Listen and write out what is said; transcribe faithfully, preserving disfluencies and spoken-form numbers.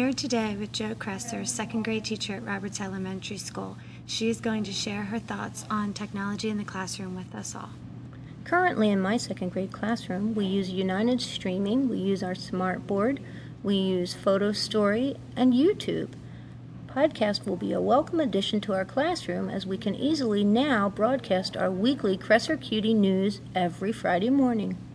here today with Jo Kresser, second grade teacher at Roberts Elementary School. She is going to share her thoughts on technology in the classroom with us all. Currently in my second grade classroom, we use United Streaming, we use our smart board, we use Photo Story, and YouTube. Podcast will be a welcome addition to our classroom as we can easily now broadcast our weekly Kresser Cutie news every Friday morning.